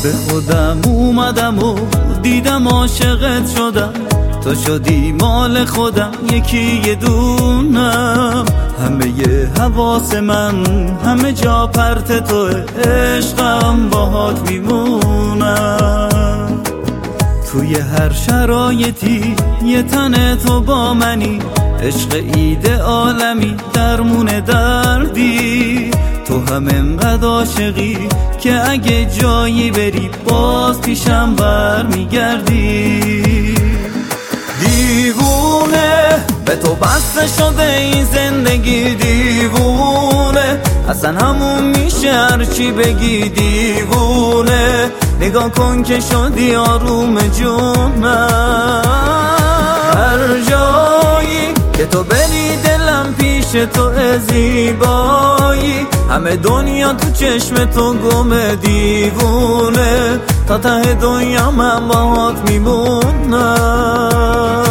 به خودم اومدم و دیدم عاشقت شدم، تو شدی مال خودم یکی یه دونم. همه ی حواس من همه جا پرت توه، عشقم باهات میمونم. توی هر شرایطی یه تن تو با منی، عشق ایده عالمی درمون دردی. تو هم انقدر عاشقی که اگه جایی بری باز پیشم بر میگردی. دیوونه به تو بسته شده این زندگی، دیوونه اصلا همون میشه هرچی بگی. دیوونه نگاه کن که شدی آروم جونم. هر جایی که تو بری دلم پیش تو زیبایی، همه دنیا تو چشم تو گم. دیوونه تا ته دنیا من باهات میمونم.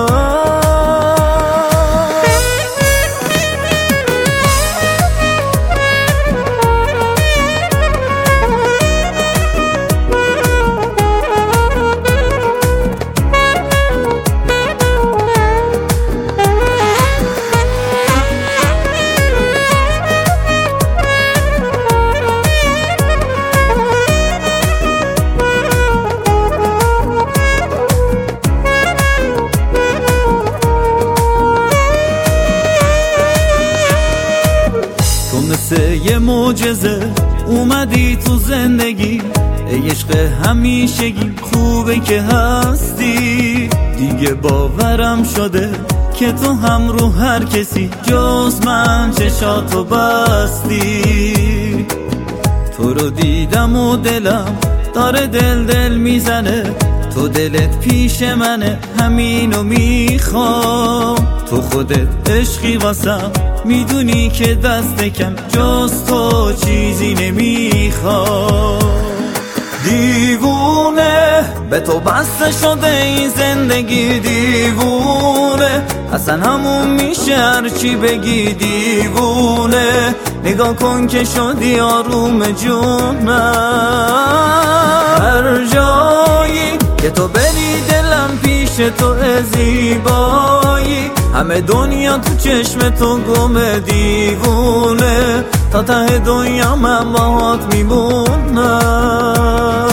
مثل یه معجزه اومدی تو زندگی، ای عشق همیشگی خوبه که هستی. دیگه باورم شده که تو هم رو هر کسی جز من چشاتو بستی. تو رو دیدم و دلم داره دل میزنه، تو دلت پیش منه همینو میخوام. تو خودت عشقی واسم میدونی که دست کم جز تو چیزی نمیخوام. دیوونه به تو بسته شده این زندگی، دیوونه اصلا همون میشه هرچی بگی. دیوونه نگاه کن که شدی آروم جونم. هر جایی که تو بری دلم پیش تو زیبایی، همه دنیا تو چشم تو گم. دیوونه تا ته دنیا من باهات میمونم.